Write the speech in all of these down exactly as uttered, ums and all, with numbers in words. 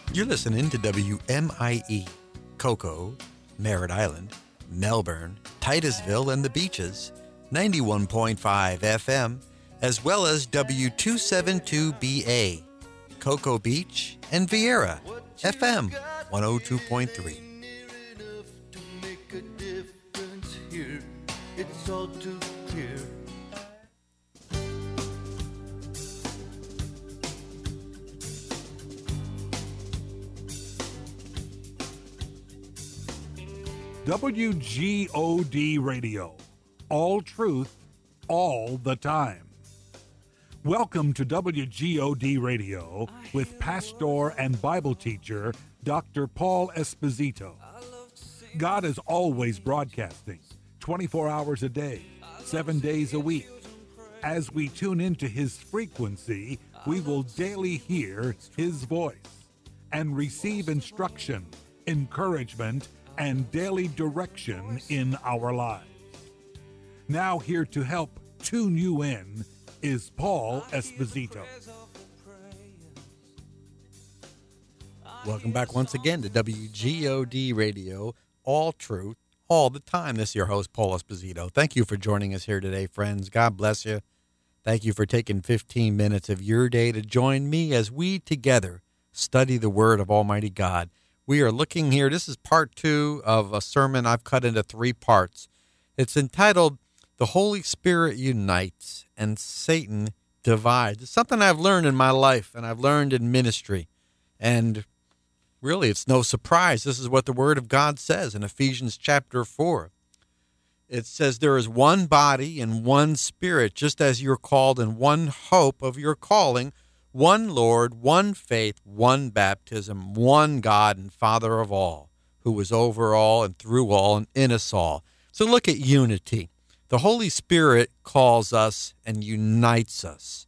You're listening to W M I E, Cocoa, Merritt Island, Melbourne, Titusville, and the Beaches, ninety-one point five F M, as well as W two seventy-two B A, Cocoa Beach, and Vieira, F M one oh two point three. It's all too clear. W G O D Radio. All truth, all the time. Welcome to W G O D Radio with pastor and Bible teacher Doctor Paul Esposito. God is always broadcasting, twenty-four hours a day, seven days a week. As we tune into his frequency, we will daily hear his voice and receive instruction, encouragement, and daily direction in our lives. Now here to help tune you in is Paul Esposito. Welcome back once again to W G O D Radio, all truth, all the time. This is your host, Paul Esposito. Thank you for joining us here today, friends. God bless you. Thank you for taking fifteen minutes of your day to join me as we together study the Word of Almighty God. We are looking here, this is part two of a sermon I've cut into three parts. It's entitled, The Holy Spirit Unites and Satan Divides. It's something I've learned in my life and I've learned in ministry. And really, it's no surprise. This is what the Word of God says in Ephesians chapter four. It says, there is one body and one Spirit, just as you're called in one hope of your calling, one Lord, one faith, one baptism, one God and Father of all, who is over all and through all and in us all. So look at unity. The Holy Spirit calls us and unites us.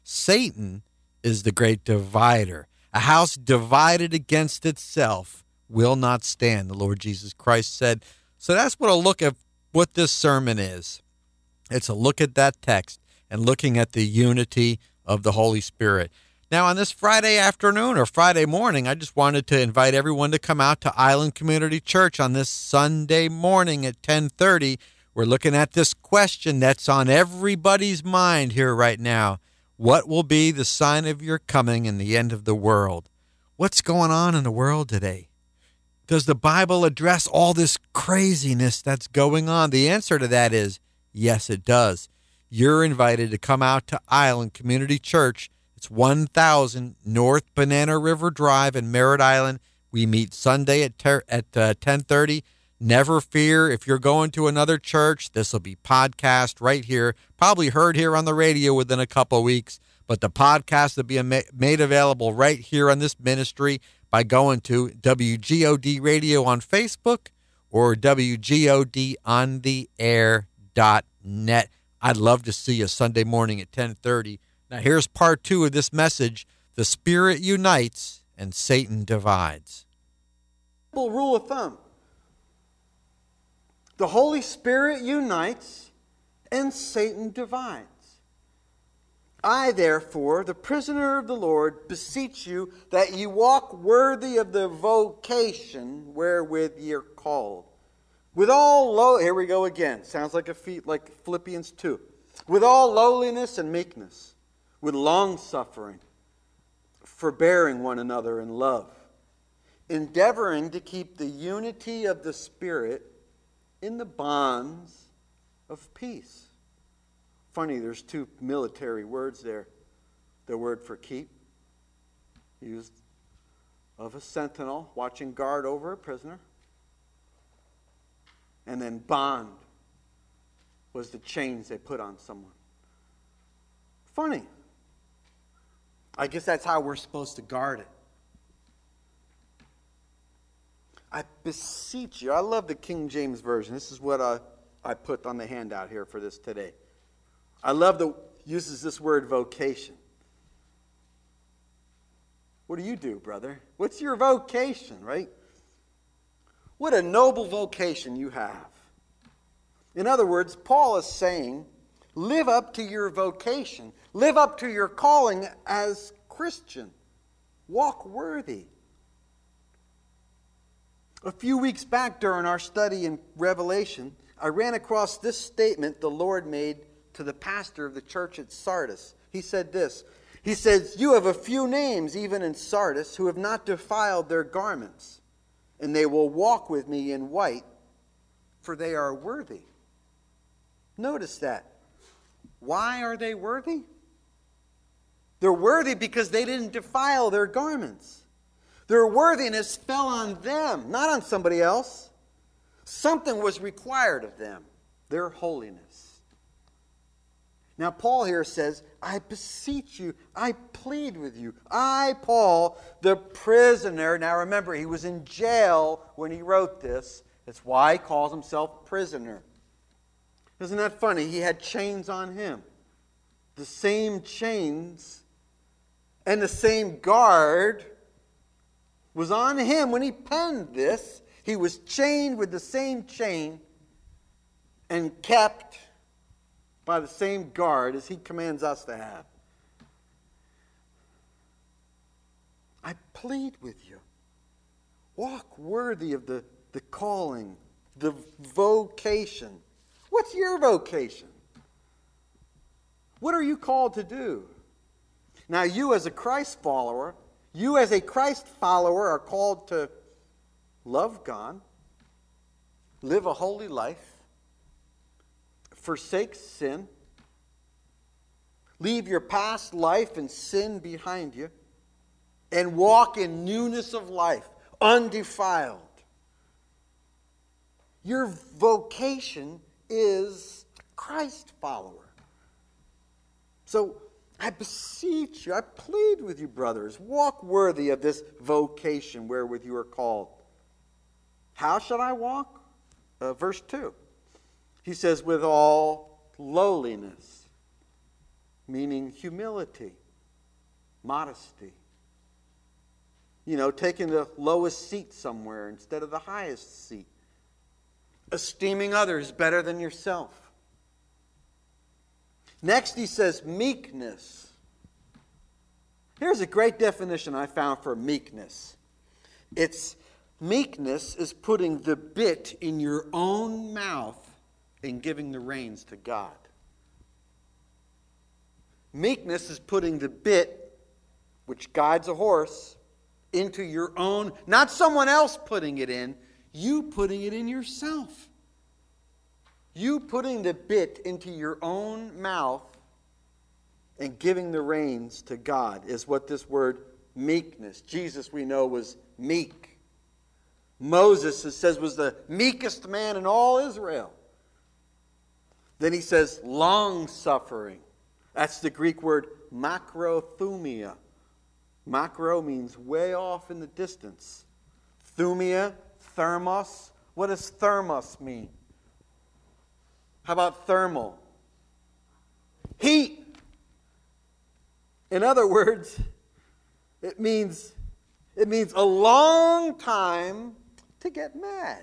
Satan is the great divider. A house divided against itself will not stand, the Lord Jesus Christ said. So that's what a look at what this sermon is. It's a look at that text and looking at the unity of the Holy Spirit. Now, on this Friday afternoon or Friday morning, I just wanted to invite everyone to come out to Island Community Church on this Sunday morning at ten thirty. We're looking at this question that's on everybody's mind here right now. What will be the sign of your coming and the end of the world? What's going on in the world today? Does the Bible address all this craziness that's going on? The answer to that is yes, it does. You're invited to come out to Island Community Church. It's one thousand North Banana River Drive in Merritt Island. We meet Sunday at ter- at uh, ten thirty. Never fear, if you're going to another church, this will be podcast right here, probably heard here on the radio within a couple of weeks, but the podcast will be made available right here on this ministry by going to W G O D Radio on Facebook or W G O D on the air dot net. I'd love to see you Sunday morning at ten thirty. Now here's part two of this message. The Spirit unites and Satan divides. Simple rule of thumb. The Holy Spirit unites and Satan divides. I, therefore, the prisoner of the Lord, beseech you that ye walk worthy of the vocation wherewith ye are called. With all low, here we go again. Sounds like a feat like Philippians two. With all lowliness and meekness, with long suffering, forbearing one another in love, endeavoring to keep the unity of the Spirit in the bonds of peace. Funny, there's two military words there. The word for keep, used of a sentinel watching guard over a prisoner. And then bond was the chains they put on someone. Funny. I guess that's how we're supposed to guard it. I beseech you. I love the King James Version. This is what I, I put on the handout here for this today. I love the uses this word vocation. What do you do, brother? What's your vocation, right? What a noble vocation you have. In other words, Paul is saying, live up to your vocation. Live up to your calling as Christian. Walk worthy A few weeks back during our study in Revelation, I ran across this statement the Lord made to the pastor of the church at Sardis. He said this. He says, "You have a few names, even in Sardis, who have not defiled their garments, and they will walk with me in white, for they are worthy." Notice that. Why are they worthy? They're worthy because they didn't defile their garments. Their worthiness fell on them, not on somebody else. Something was required of them, their holiness. Now, Paul here says, "I beseech you, I plead with you. I, Paul, the prisoner." Now, remember, he was in jail when he wrote this. That's why he calls himself prisoner. Isn't that funny? He had chains on him. The same chains and the same guard was on him when he penned this. He was chained with the same chain and kept by the same guard as he commands us to have. I plead with you. Walk worthy of the, the calling, the vocation. What's your vocation? What are you called to do? Now, you as a Christ follower, you as a Christ follower are called to love God, live a holy life, forsake sin, leave your past life and sin behind you, and walk in newness of life, undefiled. Your vocation is Christ follower. So I beseech you, I plead with you, brothers, walk worthy of this vocation wherewith you are called. How shall I walk? Uh, verse two. He says, with all lowliness, meaning humility, modesty. You know, taking the lowest seat somewhere instead of the highest seat. Esteeming others better than yourself. Next he says meekness. Here's a great definition I found for meekness. It's meekness is putting the bit in your own mouth and giving the reins to God. Meekness is putting the bit, which guides a horse, into your own, not someone else putting it in, you putting it in yourself. You putting the bit into your own mouth and giving the reins to God is what this word meekness. Jesus, we know, was meek. Moses, it says, was the meekest man in all Israel. Then he says long-suffering. That's the Greek word makrothumia. Makro means way off in the distance. Thumia, thermos. What does thermos mean? How about thermal? Heat. In other words, it means it means a long time to get mad.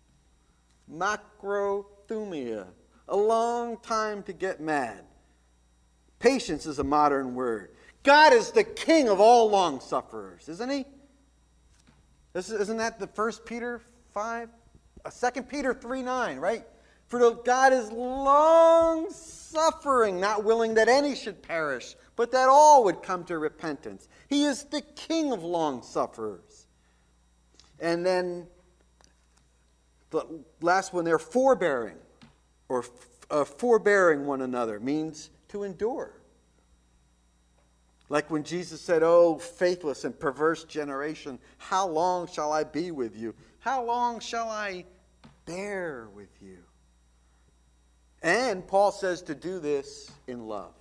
Macrothumia. A long time to get mad. Patience is a modern word. God is the king of all long sufferers, isn't he? Isn't that the First Peter five? Second Peter three nine, right? For God is long suffering, not willing that any should perish, but that all would come to repentance. He is the king of long sufferers. And then the last one there, forbearing, or uh, forbearing one another, means to endure. Like when Jesus said, "Oh, faithless and perverse generation, how long shall I be with you? How long shall I bear with you?" And Paul says to do this in love.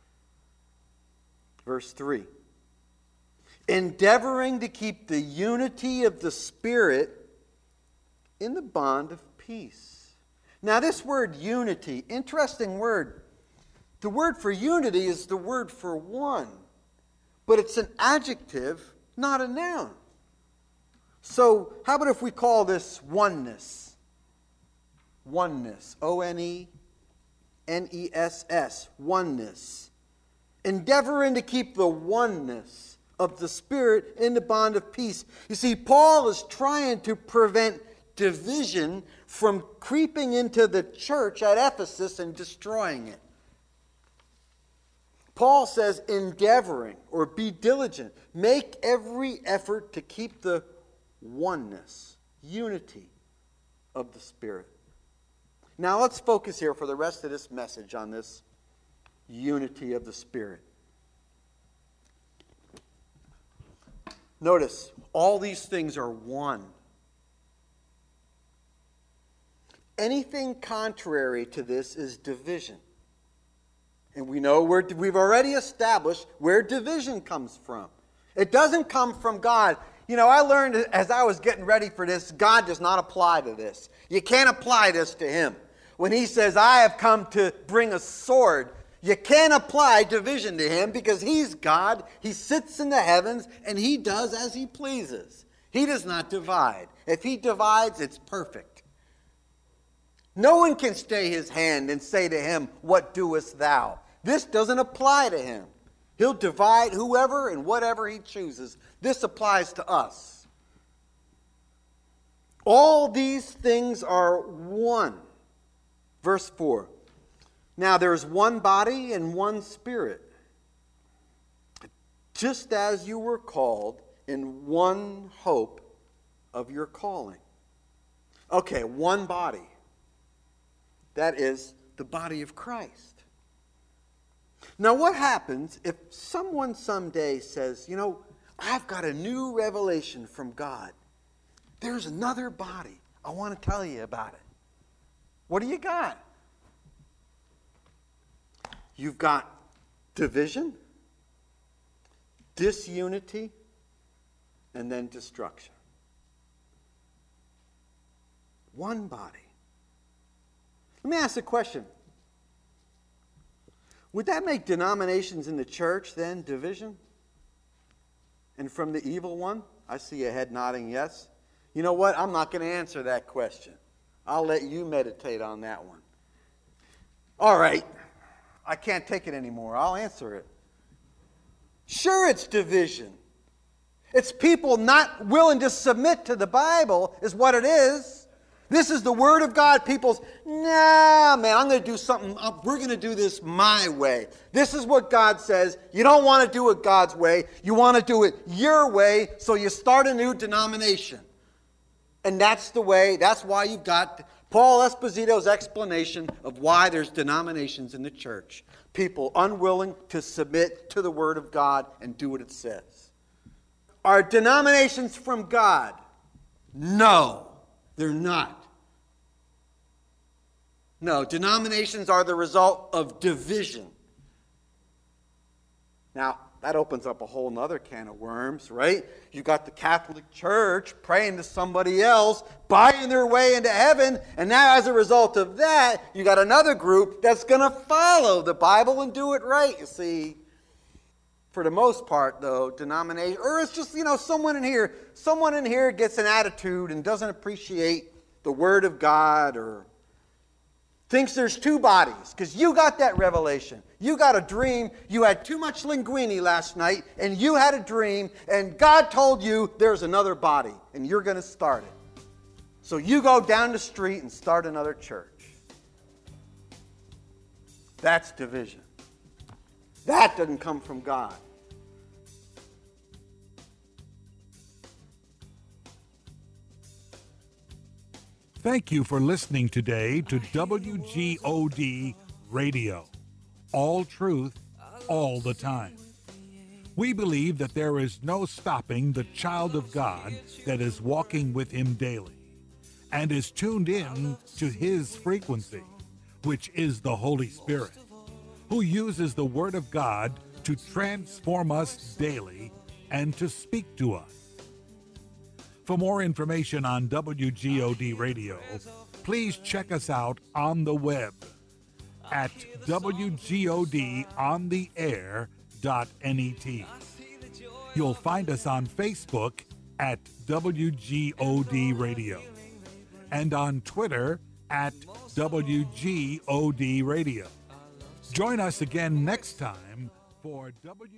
Verse three. Endeavoring to keep the unity of the Spirit in the bond of peace. Now this word unity, interesting word. The word for unity is the word for one. But it's an adjective, not a noun. So how about if we call this oneness? Oneness. O N E N E S S. Oneness. Endeavoring to keep the oneness of the Spirit in the bond of peace. You see, Paul is trying to prevent division from creeping into the church at Ephesus and destroying it. Paul says, endeavoring or be diligent. Make every effort to keep the oneness, unity of the Spirit. Now let's focus here for the rest of this message on this unity of the Spirit. Notice, all these things are one. Anything contrary to this is division. And we know where we've already established where division comes from. It doesn't come from God. You know, I learned as I was getting ready for this, God does not apply to this. You can't apply this to Him. When He says, I have come to bring a sword, you can't apply division to Him because He's God. He sits in the heavens and He does as He pleases. He does not divide. If He divides, it's perfect. No one can stay His hand and say to Him, what doest thou? This doesn't apply to Him. He'll divide whoever and whatever He chooses. This applies to us. All these things are one. Verse four. Now there is one body and one Spirit, just as you were called in one hope of your calling. Okay, one body. That is the body of Christ. Now what happens if someone someday says, you know, I've got a new revelation from God. There's another body. I want to tell you about it. What do you got? You've got division, disunity, and then destruction. One body. Let me ask a question. Would that make denominations in the church then division? And from the evil one? I see a head nodding yes. You know what? I'm not going to answer that question. I'll let you meditate on that one. All right. I can't take it anymore. I'll answer it. Sure, it's division. It's people not willing to submit to the Bible is what it is. This is the Word of God. People's, nah, man, I'm going to do something. We're going to do this my way. This is what God says. You don't want to do it God's way. You want to do it your way, so you start a new denomination. And that's the way, that's why you've got Paul Esposito's explanation of why there's denominations in the church. People unwilling to submit to the Word of God and do what it says. Are denominations from God? No, they're not. No, denominations are the result of division. Now, that opens up a whole other can of worms, right? You got the Catholic Church praying to somebody else, buying their way into heaven, and now as a result of that, you got another group that's going to follow the Bible and do it right, you see. For the most part, though, denomination, or it's just, you know, someone in here, someone in here gets an attitude and doesn't appreciate the Word of God or thinks there's two bodies because you got that revelation. You got a dream. You had too much linguine last night and you had a dream and God told you there's another body and you're going to start it. So you go down the street and start another church. That's division. That doesn't come from God. Thank you for listening today to W G O D Radio. All truth, all the time. We believe that there is no stopping the child of God that is walking with Him daily and is tuned in to His frequency, which is the Holy Spirit, who uses the Word of God to transform us daily and to speak to us. For more information on W G O D Radio, please check us out on the web at w g o d on the air dot net. You'll find us on Facebook at W G O D Radio and on Twitter at W G O D Radio. Join us again next time for W